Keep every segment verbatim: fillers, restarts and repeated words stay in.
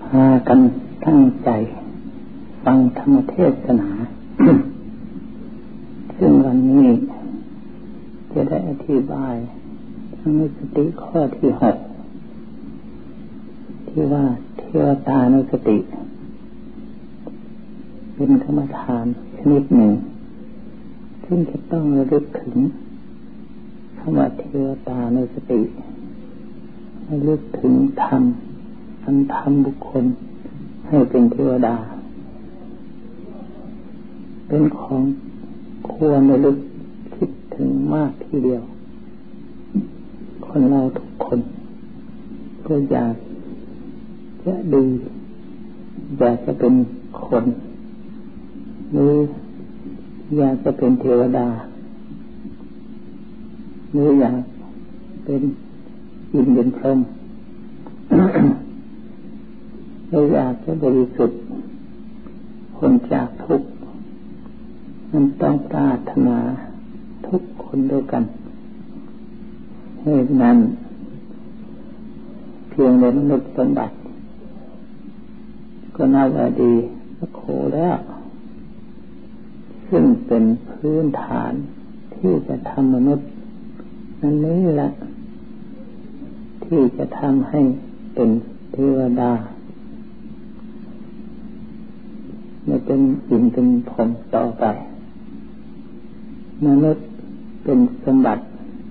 พากันตั้งใจฟังธรรมเทศนา ซึ่งวันนี้จะได้อธิบายธรรมสติข้อที่หกที่ว่าเทวตานุสติเป็นกรรมฐานชนิดหนึ่งซึ่งจะต้องระลึกถึงคำว่าเทวตานุสติระลึกถึงธรรมอันทำบุคคลให้เป็นเทวดาเป็นของควรระลึกคิดถึงมากทีเดียวคนเราทุกคนก็อยากจะดีอยากจะเป็นคนหรืออยากจะเป็นเทวดาหรืออยากเป็นอินทร์เป็นพรหมหรืออยากจะบริสุทธิ์พ้นจากทุกข์มันต้องปรารถนาทุกคนด้วยกันเหตุนั้นเพียงในมนุษย์สมบัติก็น่าจะดีสักโขแล้วซึ่งเป็นพื้นฐานที่จะทำมนุษย์นั่นนี้แหละที่จะทำให้เป็นเทวดาไม่เป็นอินทร์เป็นพรหมต่อไปมนุษย์เป็นสมบัติ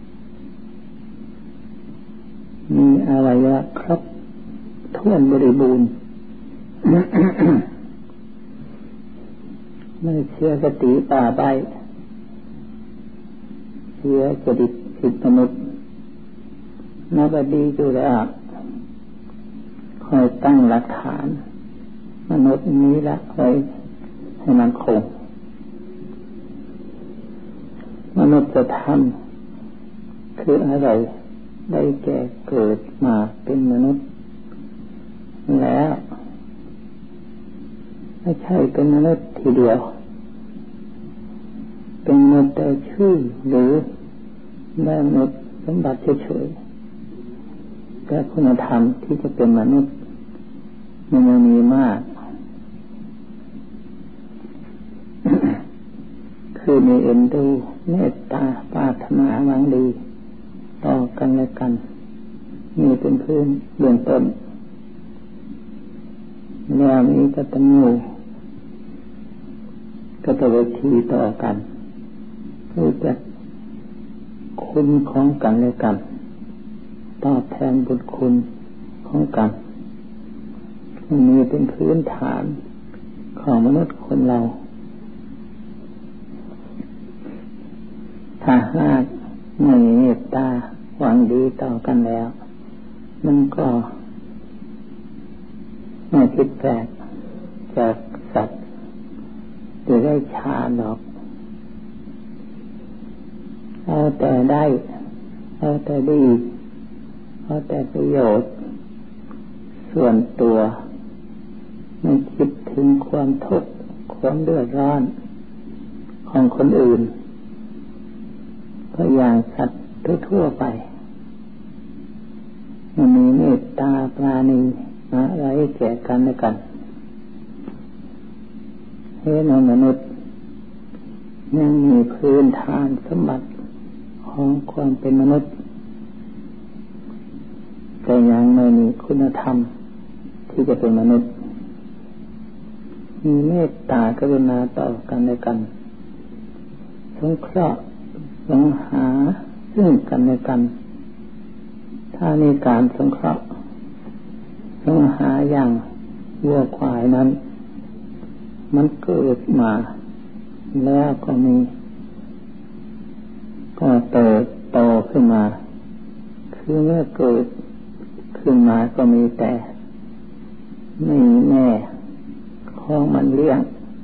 มีอวัยวะครบถ้วนบริบูรณ์ ไม่เชื่อสติป่าใบเชื่อจริตผิดมนุษย์นับดีอยู่แล้วคอยตั้งหลักฐานมนุษย์นี้ละไว้ให้มันคงมนุษย์จะทำคืออะไรได้แก่เกิดมาเป็นมนุษย์แล้วไม่ใช่เป็นมนุษย์ทีเดียวเป็นมนุษย์แต่ชื่อหรือได้มนุษย์สมบัติเฉยๆแต่คุณธรรมที่จะเป็นมนุษย์มันยังมีมาก คือมีเอ็นดูเมตตาปรารถนาหวังดีต่อกันและกันมีเป็นพื้นเบื้องต้นแล้วมีกตัญญูกตเวทีต่อกันรู้จักคุณของกันและกันตอบแทนบุญคุณของกันมีเป็นพื้นฐานของมนุษย์คนเราถ้าหากไม่มีเมตตาหวังดีต่อกันแล้วมันก็ไม่ผิดแปลกจากสัตว์หรือได้ชาหรอกเอาแต่ได้เอาแต่ดีเอาแต่ประโยชน์ส่วนตัวไม่คิดถึงความทุกข์ความเดือดร้อนของคนอื่นก็อย่างสัตว์ทั่วๆไปมันมีเมตตาปราณีอะไรแก่กันและกันเห็นมนุษย์ยังมีพื้นฐานสมบัติของความเป็นมนุษย์แต่ยังไม่มีคุณธรรมที่จะเป็นมนุษย์มีเมตตากรุณาต่อกันและกันสงเคราะห์สงหาซึ่งกันและกันถ้ามีการสงเคราะห์สงหาอย่างวัวควายนั้นมันเกิดมาแล้วก็มีก็เติบโตขึ้นมาคือเมื่อเกิดขึ้นมาก็มีแต่ไม่มีแม่ของมันเลี้ยง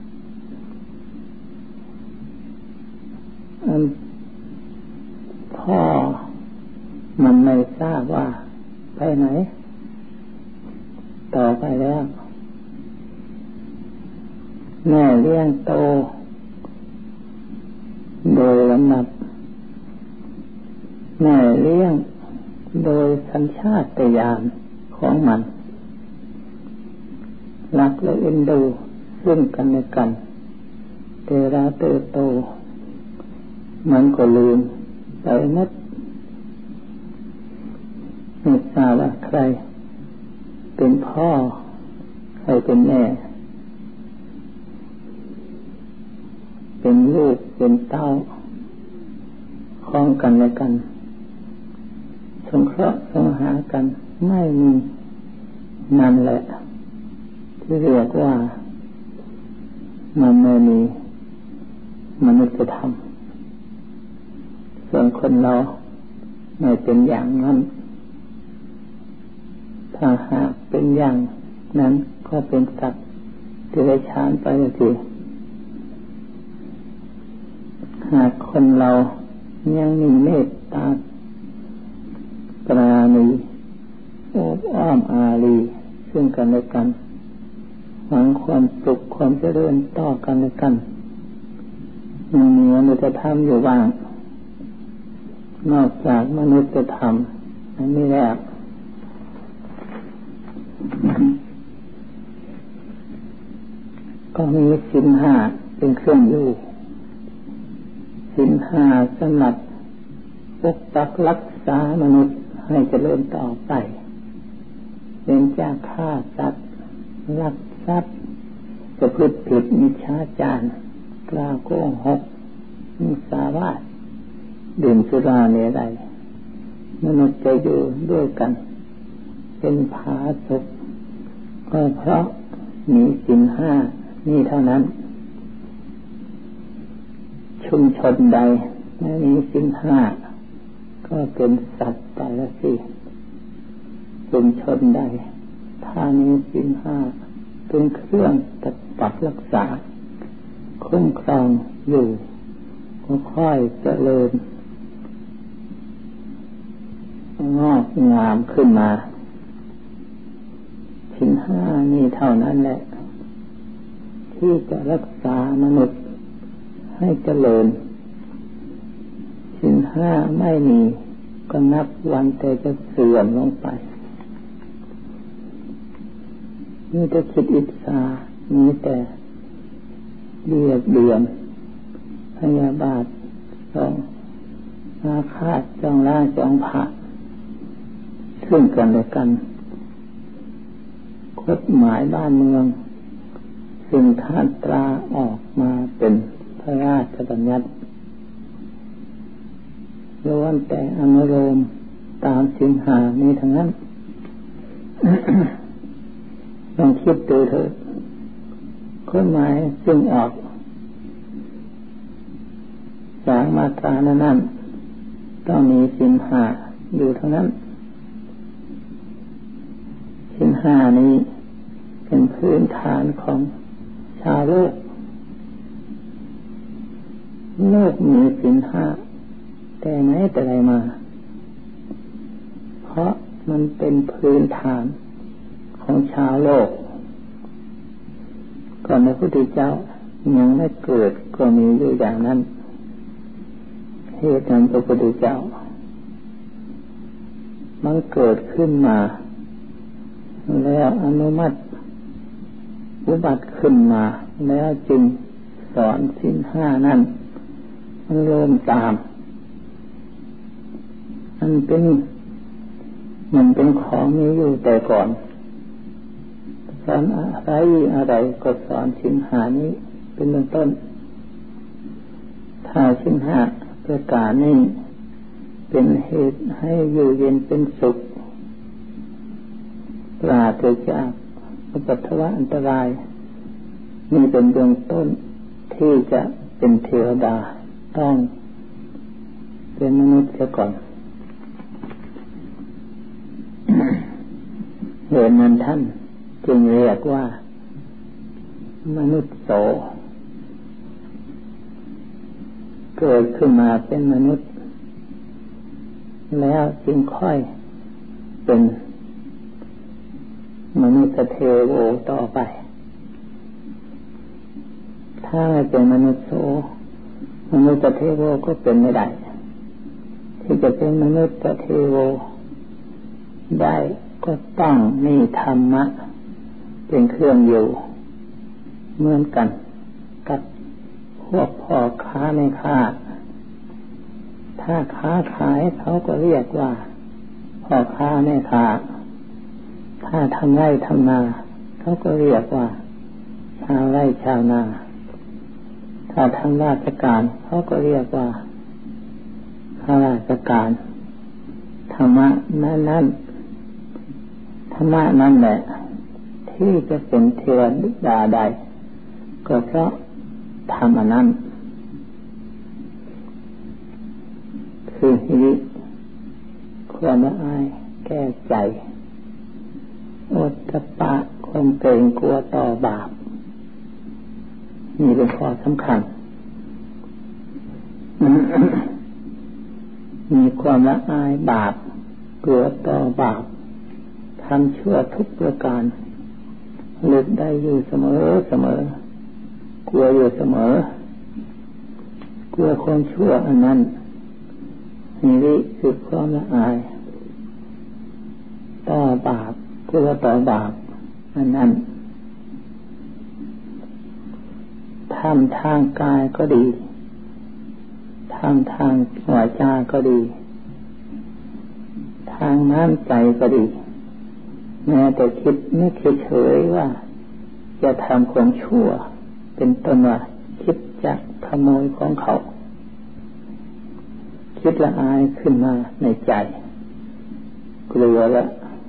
อันพ่อมันไม่ทราบว่าไปไหนต่อไปแล้วแม่เลี้ยงโตโดยลำดับแม่เลี้ยงโดยสัญชาตญาณของมันรักและเอ็นดูซึ่งกันและกันแต่เราเติบโตมันก็ลืมไปหมดไม่ทราบว่าใครเป็นพ่อใครเป็นแม่เป็นลูกเป็นเต้าคล้องกันและกันสงเคราะห์สงหากันไม่มีนั่นแหละที่เรียกว่ามันไม่มีมนุษยธรรมส่วนคนเราไม่เป็นอย่างนั้นถ้าหากเป็นอย่างนั้นก็เป็นสัตว์ที่ได้ฌานไปทีหากคนเรายังมีเมตตาปราณีโอบอ้อมอารีซึ่งกันและกันหวังความสุขความเจริญต่อกันและกันมันมีมนุษยธรรมอยู่บ้างนอกจากมนุษยธรรมอันนี้แหละก็มีศีลห้าเป็นเครื่องอยู่ศีลห้าสำหรับปกปักรักษามนุษย์ให้เจริญต่อไปเป็นจากฆ่าสัตว์ลักทรัพย์ประพฤติผิดมิจฉาจารกล่าวโกหกมุสาวาทดื่มสุราเมรัยมนุษย์จะอยู่ด้วยกันเป็นผาสุกก็เพราะมีศีลห้านี่เท่านั้นชุมชนใดไม่มีศีลห้าก็เป็นสัตว์ตายสิชุมชนใดถ้ามีศีลห้าเป็นเครื่องปกปักรักษาคุ้มครองอยู่ก็ค่อยเจริญงอกงามขึ้นมาศีลห้านี่เท่านั้นแหละที่จะรักษามนุษย์ให้เจริญศีลห้าไม่มีก็นับวันแต่จะเสื่อมลงไปมีแต่คิดอิจฉามีแต่เบียดเบียนพยาบาทจองอาฆาตจองร้ายจองผะซึ่งกันและกันกฎหมายบ้านเมืองซึ่งท่านตราออกมาเป็นพระราชบัญญัติล้วนแต่อนุโลมตามศีลห้านี้ทั้งนั้น ลองคิดดูเถิดกฎหมายซึ่งออกจากมาตรานั้นต้องมีศีลห้าอยู่ทั้งนั้นศีลห้านี้เป็นพื้นฐานของชาวโลกโลกมีศีลห้าแต่ไหนแต่ไรมาเพราะมันเป็นพื้นฐานของชาวโลกก่อนพระพุทธเจ้ายังไม่เกิดก็มีอยู่อย่างนั้นเหตุนั้นพระพุทธเจ้ามันเกิดขึ้นมาแล้วอนุมัติอุบัติขึ้นมาแล้วจึงสอนศีลห้านั้นมันเริ่มตามมันเป็นมันเป็นของนี้อยู่แต่ก่อนสอนอะไรอะไรก็สอนศีลห้านี้เป็นเบื้องต้นถ้าศีลห้าประการนี้เป็นเหตุให้อยู่เย็นเป็นสุขปราศจากอุปัฏฐวะอันตรายนี่เป็นเบื้องต้นที่จะเป็นเทวดาต้องเป็นมนุษย์เสียก่อน เหตุนั้นท่านจึงเรียกว่ามนุษย์โสเกิดขึ้นมาเป็นมนุษย์แล้วจึงค่อยเป็นมนุษย์เทโวต่อไปถ้าไม่เป็นมนุษย์โสมนุษย์เทโวก็เป็นไม่ได้ที่จะเป็นมนุษย์เทโวได้ก็ต้องมีธรรมะเจเป็นเครื่องอยู่เหมือนกันกับพวกพ่อค้าแม่ค้าถ้าค้าขายเขาก็เรียกว่าพ่อค้าแม่ค้าถ้าทำไร่ทำนาเขาก็เรียกว่าชาวไร่ชาวนาถ้าทำราชการเขาก็เรียกว่าข้าราชการธรรมะนั้นนั้นธรรมะนั่นแหละที่จะเป็นเทวดาได้ก็เพราะธรรมอันนั้นคือหิริความละอายแก้ใจโอตตัปปะความเกรงกลัวต่อบาปนี่เป็นข้อสำคัญ มีความละอายบาปกลัวต่อบาปทำชั่วทุกประการหลุดได้อยู่เสมอเสมอกลัวอยู่เสมอกลัวความชั่วอันนั้นนี่คือความละอายต่อบาปกลัวต่อบาปอันนั้นทำทางกายก็ดีทำทางวาจาก็ดีทางน้ำใจก็ดีแม้แต่คิดไม่เฉยๆว่าจะทำความชั่วเป็นต้นว่าคิดจะขโมยของเขาคิดละอายขึ้นมาในใจกลัวและ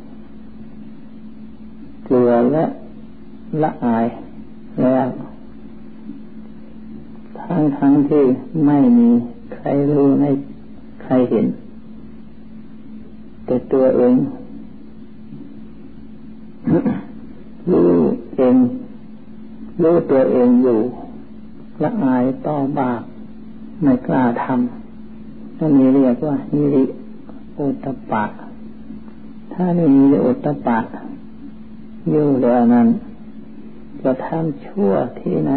กลัวและละอายแล้วทั้งทั้งที่ไม่มีใครรู้ไม่ใครเห็นแต่ตัวเอง รู้เองรู้ตัวเองอยู่ละอายต่อบาปไม่กล้าทำนั่นนี่เรียกว่าหิริโอตตัปปะถ้าไม่มีโอตตัปปะอยู่แล้วนั้นจะทำชั่วที่ไหน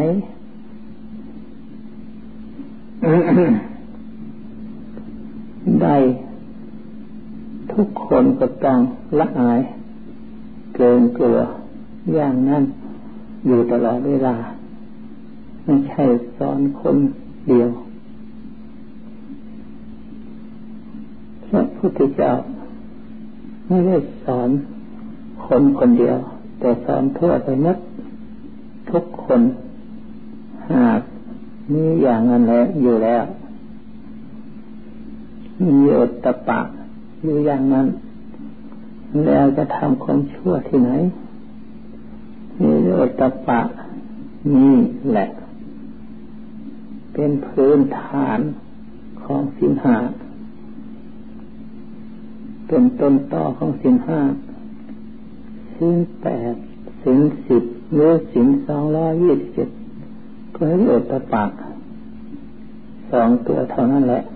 ได้ทุกคนก็ต้องละอายเกรงกลัวอย่างนั้นอยู่ตลอดเวลาไม่ใช่สอนคนเดียวพระพุทธเจ้าไม่ได้สอนคนคนเดียวแต่สอนทั่วไปหมดทุกคนหากมีอย่างนั้นแล้วอยู่แล้วมีโอตตัปปะอยู่อย่างนั้นแล้วจะทำความชั่วที่ไหนมีโอตตัปปะนี่แหละเป็นพื้นฐานของศีลห้าเป็นต้นต่อของศีลห้าศีลแปดศีลสิบหรือศีลสองร้อยยี่สิบเจ็ดก็ให้โอตตัปปะสองตัวเท่านั้นแหละ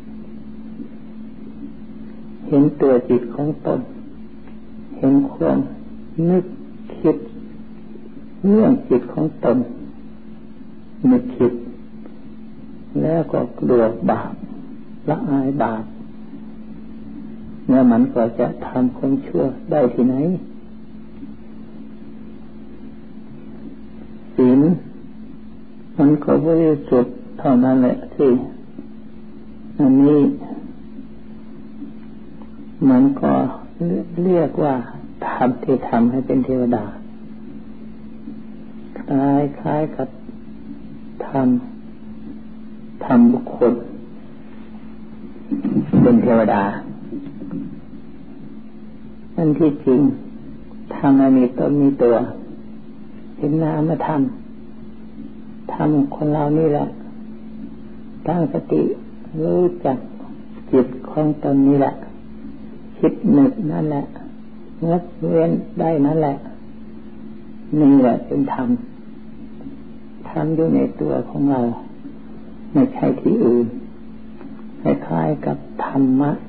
เห็นตัวจิตของตนเห็นความนึกคิดเรื่องจิตของตนนึกคิดแล้วก็กลัวบาปละอายบาปเนี่ยมันก็จะทำความชั่วได้ที่ไหนศีลมันก็บริสุทธิ์เท่านั้นแหละที่อันนี้มันก็เรียกว่าทำที่ทำให้เป็นเทวดาคล้ายคล้ายกับทำทำบุคคลเป็นเทวดาอันที่จริงทำให้มีตนมีตัวเป็นนามธรรมทำคนเรานี่แหละตั้งสติรู้จักจิตของตนนี่แหละคิดนึกนั่นแหละงดเว้นได้นั่นแหละนี่แหละเป็นธรรมธรรมอยู่ในตัวของเราไม่ใช่ที่อื่นคล้ายๆกับธรรมะ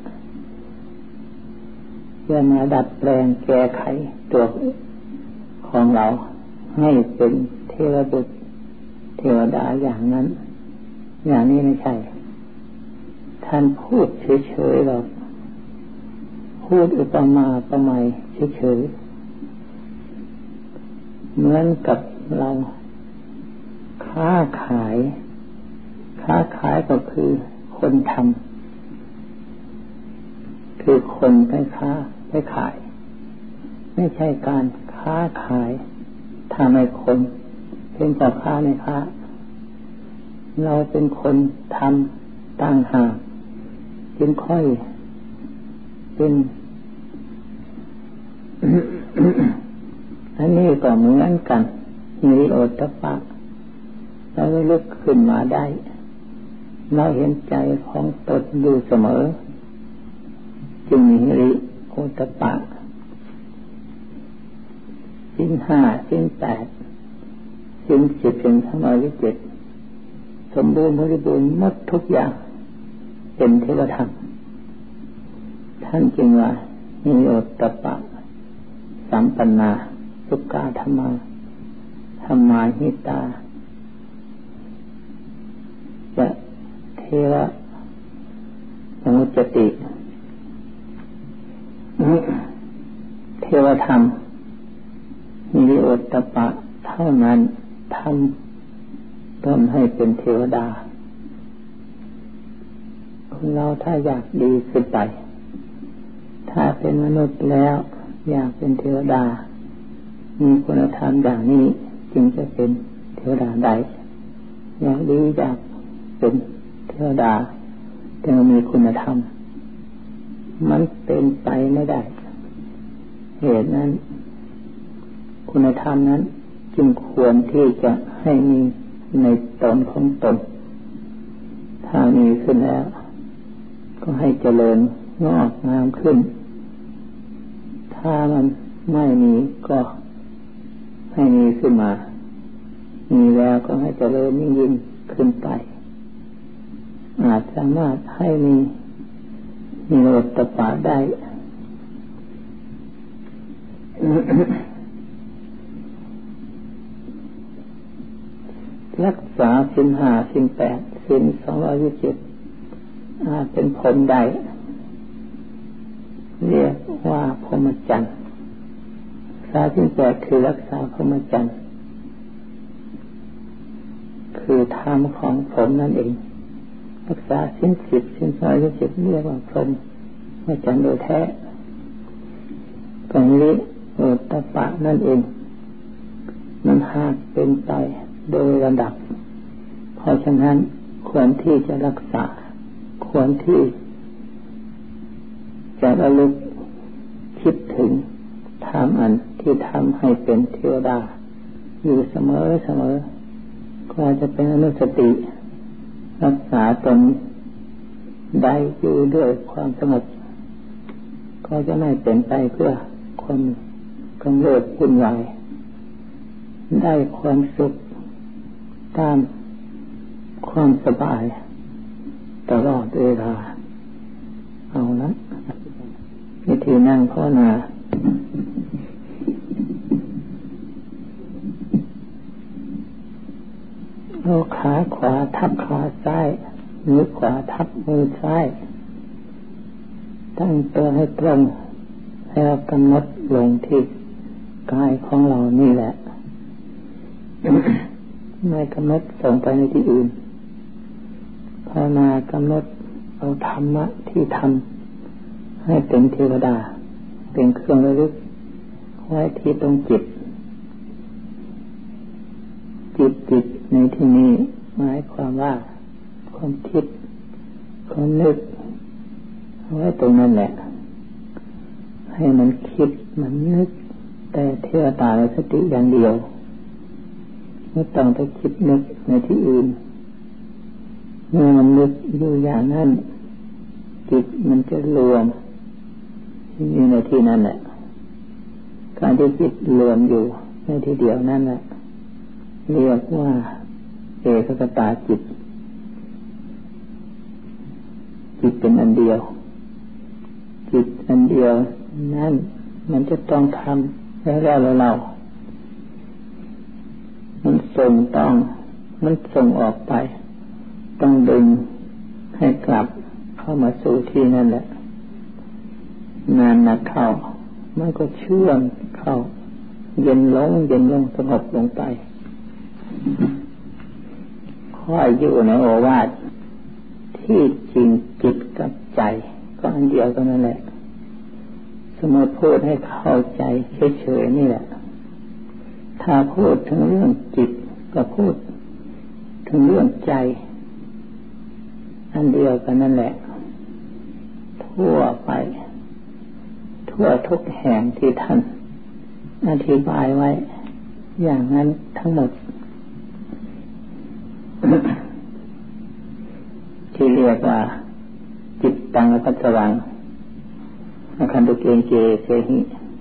เพื่อมาดัดแปลงแก้ไขตัวของเราให้เป็นเทวบุตรเทวดาอย่างนั้นอย่างนี้ไม่ใช่ท่านพูดเฉยๆหรอกพูดอุปมาประไมยเฉยๆเหมือนกับเราค้าขายค้าขายก็คือคนทำคือคนไปค้าไปขายไม่ใช่การค้าขายทำให้คนเป็นพ่อค้าแม่ค้าเราเป็นคนทำต่างหากจึงค่อยเป็น อันนี้ก็เหมือนกันมีโอตตัปปะเราลุกขึ้นมาได้เราเห็นใจของตนอยู่เสมอจึงมีหิริโอตตัปปะศีลห้าศีลแปดศีลสิบศีลสมาธิเจ็ดสมบูรณ์บริบูรณ์หมดทุกอย่างเป็นเทวธรรมท่านจึงว่าหิริโอตตัปปะสัมปันนาสุขะธรรมาธัมมาหิตาจะเทวะสมุจจติเทวธรรมหิริโอตตัปปะเท่านั้นทำตนให้เป็นเทวดาคนเราถ้าอยากดีขึ้นไปถ้าเป็นมนุษย์แล้วอยากเป็นเทวดามีคุณธรรมอย่างนี้จึงจะเป็นเทวดาได้อยากดีอยากเป็นเทวดาแต่มีคุณธรรมมันเป็นไปไม่ได้เหตุนั้นคุณธรรมนั้นจึงควรที่จะให้มีในตนของตนถ้ามีขึ้นแล้วก็ให้เจริญงอกงามขึ้นถ้ามันไม่มีก็ให้มีขึ้นมามีแล้วก็ให้เจริญยิ่งยิ่งขึ้นไปอาจสามารถให้มีมีโอตตัปปะได้ รักษาศีลห้าศีลแปดศีลสองร้อยยี่สิบเจ็ดอาจเป็นผลได้เรียกว่าพรหมจรรย์สาศีลแปดคือรักษาพรหมจรรย์คือธรรมของพรหมนั่นเองรักษาศีลสิบศีลสองร้อยยี่สิบเจ็ดเรียกว่าพรหมจรรย์โดยแท้ตรงนี้โอตตัปปะนั่นเองมันหากเป็นไปโดยระดับเพราะฉะนั้นควรที่จะรักษาควรที่จะระลึกคิดถึงธรรมอันที่ทำให้เป็นเทวดาอยู่เสมอเสมอก็จะเป็นอนุสติรักษาตนได้อยู่ด้วยความสงบก็จะไม่เป็นไปเพื่อความกำเริบวุ่นวายได้ความสุขตามความสบายตลอดเวลาเอาละวิธีนั่งภาวนาเอาขาขวาทับขาซ้ายมือขวาทับมือซ้ายตั้งตัวให้ตรงแล้วกำหนดลงที่กายของเรานี่แหละ ไม่กำหนดส่งไปในที่อื่นภาวนากำหนดเอาธรรมะที่ทำให้เป็นเทวดาเป็นเครื่องระลึกไว้ที่ตรงจิตจิตจิตในที่นี้หมายความว่าความคิดความนึกเอาไว้ตรงนั้นแหละให้มันคิดมันนึกแต่เทวตาสติอย่างเดียวไม่ต้องไปคิดนึกในที่อื่นเมื่อมันนึกอยู่อย่างนั้นจิตมันจะรวมอยู่ในที่นั้นแหละการที่จิตรวมอยู่ในที่เดียวนั่นแหละเรียกว่าเอกคตาจิตจิตเป็นอันเดียวจิตอันเดียวนั่นมันจะต้องทำแล้วแล้วเรามันส่งต้องมันส่งออกไปต้องดึงให้กลับเข้ามาสู่ที่นั่นแหละนานนักเข้ามันก็เชื่อมเข้าเย็นลงเย็นลงสงบลงไปค่อยอยู่ในโอวาทที่จริงจิตกับใจก็อันเดียวกันนั่นแหละสมมติพูดให้เข้าใจเฉยๆนี่แหละถ้าพูดถึงเรื่องจิตก็พูดถึงเรื่องใจอันเดียวกันนั่นแหละทั่วไปทั่วทุกแห่งที่ท่านอธิบายไว้อย่างนั้นทั้งหมด ที่เรียกว่าจิตตังอภัสสวังอคันตุเกณเจเสหิ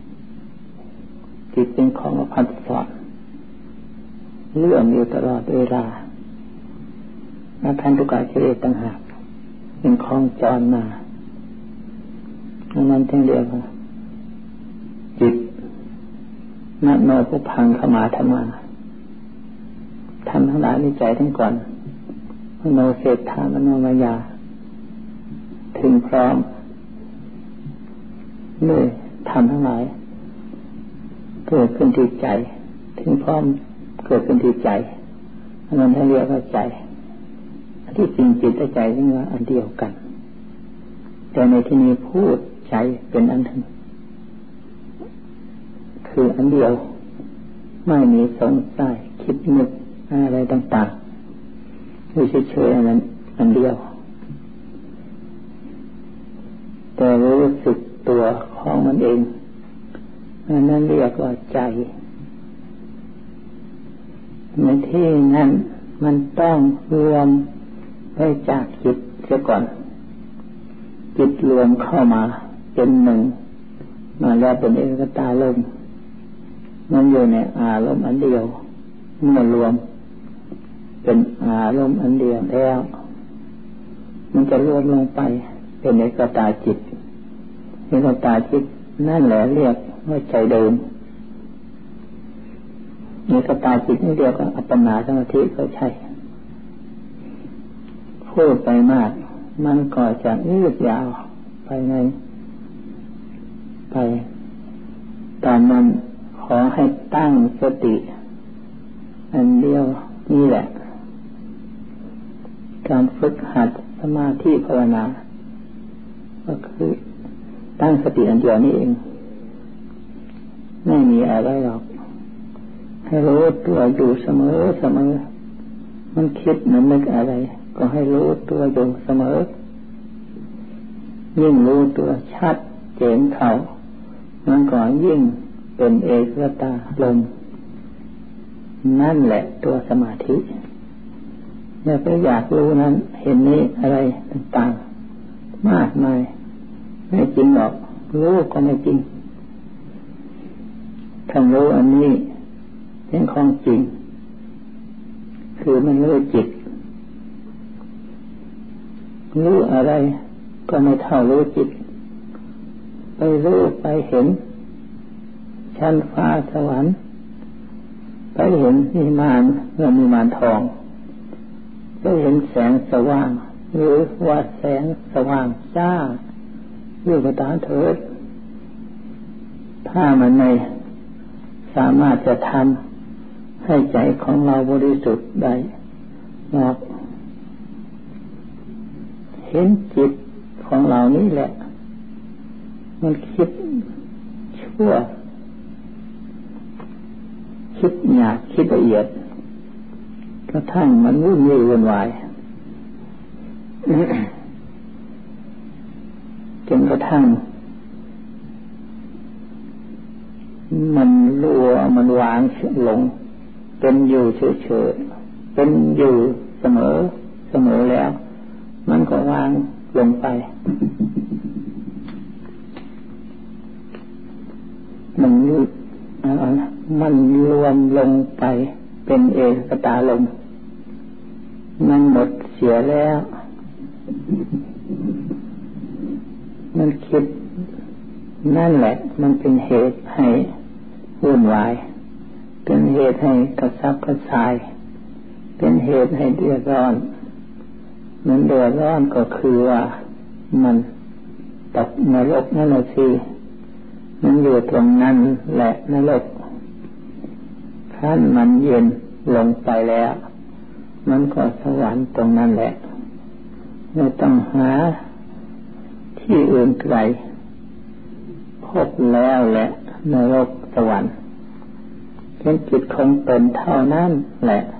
จิตเป็นของอภัสสรเลื่อมอยู่ตลอดเวลาอาคันตุกะเจต่างหากเป็นของจรมาอันนั้นจึงเรียกว่าจิตมโนภุพังขมาธรรมาทำทั้งหลายในใจทั้งก่อนมโนเศรษฐามโนมายาถึงพร้อมด้วยทำทั้งหลายเกิดขึ้นที่ใจถึงพร้อมเกิดขึ้นที่ใจอันนั้นให้เรียกว่าใจที่จริงจิตและใจนี่ว่าอันเดียวกันแต่ในที่นี้พูดใจเป็นอันหนึ่งคืออันเดียวไม่มีสงสัยคิดนึกอะไรต่างๆอยู่เฉยๆอันนั้นอันเดียวแต่รู้สึกตัวของมันเองอันนั้นเรียกว่าใจในที่นั้นมันต้องรวมไปจากจิตเสียก่อนจิตรวมเข้ามาเป็นหนึ่งมาแล้วเป็นเอกตาลมมันอยู่ในอารมณ์อันเดียวเมื่อรวมเป็นอารมณ์อันเดียวแล้วมันจะรวมลงไปเป็นเอกตาจิตเอกตาจิตนั่นแหละเรียกว่าใจเดิมเอกตาจิตนี่เรียกว่าอัปปนาสมาธิก็ใช่พูดไปมากมันก็จะยืดยาวไปในไปตอนนั้นขอให้ตั้งสติอันเดียวนี่แหละการฝึกหัดสมาธิภาวนาก็คือตั้งสติอันเดียวนี่เองไม่มีอะไรหรอกให้รู้ตัวอยู่เสมอเสมอมันคิดมันนึกอะไรก็ให้รู้ตัวอยู่เสมอยิ่งรู้ตัวชัดเจนเขามันก็ยิ่งเป็นเอกตาลมนั่นแหละตัวสมาธิเนี่ยไปอยากรู้นั้นเห็นนี้อะไรต่างๆมากมายไม่จริงหรอกรู้ก็ไม่จริงถ้ารู้อันนี้เป็นของจริงคือมันรู้จิตรู้อะไรก็ไม่เท่ารู้จิตไปรู้ไปเห็นชั้นฟ้าสวรรค์ไปเห็นนิมานเมื่อนิมานทองไปเห็นแสงสว่างหรือว่าแสงสว่างจ้าอยู่กับตาเถิดถ้ามันไม่สามารถจะทำให้ใจของเราบริสุทธิ์ได้หรอกเห็นจิตของเรานี่แหละมันคิดชั่วคิดหยาบคิดละเอียดกระทั่งมันวุ่นวี่วุ่นวายจนกระทั่งมันรัวมันวางลงเป็นอยู่เฉยๆเป็นอยู่เสมอเสมอแล้วมันก็วางลงไปมันมันรวมลงไปเป็นเอกตาลมมันหมดเสียแล้วมันคิดนั่นแหละมันเป็นเหตุให้วุ่นวายเป็นเหตุให้กระซับกระส่ายเป็นเหตุให้เดือดร้อนมันเดือดร้อนก็คือว่ามันตกนรกนั่นแหละสิมันอยู่ตรงนั้นแหละนรกขั้นมันเย็นลงไปแล้วมันก็สวรรค์ตรงนั้นแหละไม่ต้องหาที่อื่นไกลพบแล้วแหละนรกสวรรค์เป็นจิตคงเป็นเท่านั้นแหละ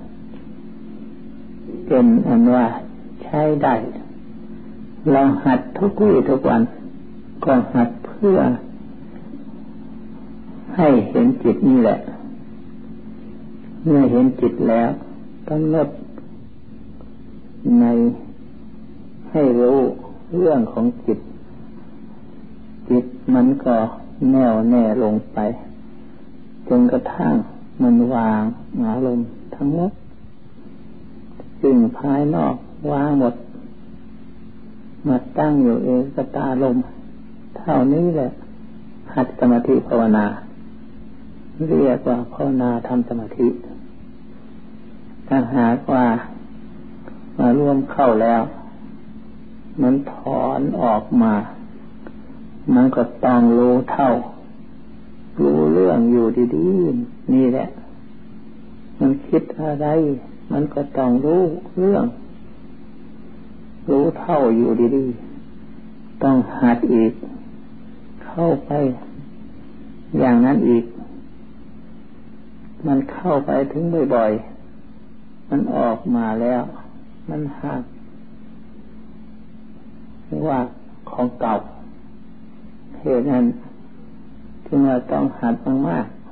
เป็นอันว่าใช้ได้เราหัดทุกวี่ทุกวันก็หัดเพื่อให้เห็นจิตนี่แหละเมื่อเห็นจิตแล้วกำหนดในให้รู้เรื่องของจิตจิตมันก็แน่วแน่ลงไปจนกระทั่งมันวางอารมณ์ทั้งหมดสิ่งภายนอกวางหมดมาตั้งอยู่เอกตาลมเท่านี้แหละหัดสมาธิภาวนาเรียกว่าภาวนาทำสมาธิถ้าหากว่ามาร่วมเข้าแล้วมันถอนออกมามันก็ต้องรู้เท่ารู้เรื่องอยู่ดีๆนี่แหละมันคิดอะไรมันก็ต้องรู้เรื่องรู้เท่าอยู่ดีๆต้องหัดอีกเข้าไปอย่างนั้นอีกมันเข้าไปถึงบ่อยๆมันออกมาแล้วมันหักว่าของเก่าเหตุนั้นจึงเราต้องหัดมากๆ